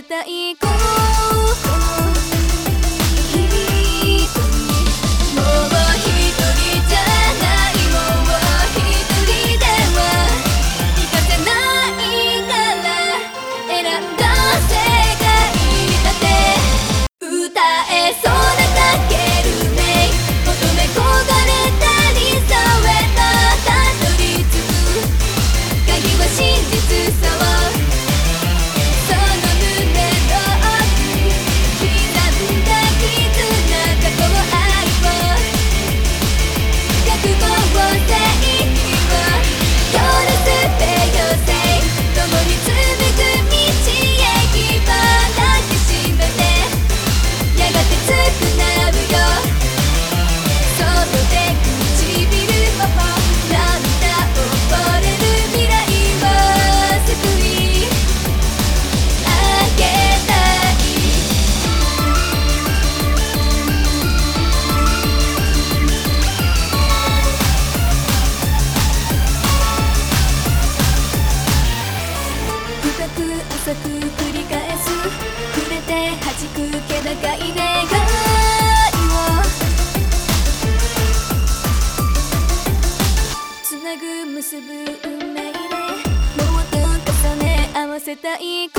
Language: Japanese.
たいこの瞳にもう一人じゃないもう一人ではいかせないから選んだ世界だって歌えそうなだけるね求め焦がれた理想へとたどり着く鍵は真実さを浅く繰り返す触れて弾く気高い願いをつなぐ結ぶ運命でもっと重ね合わせたい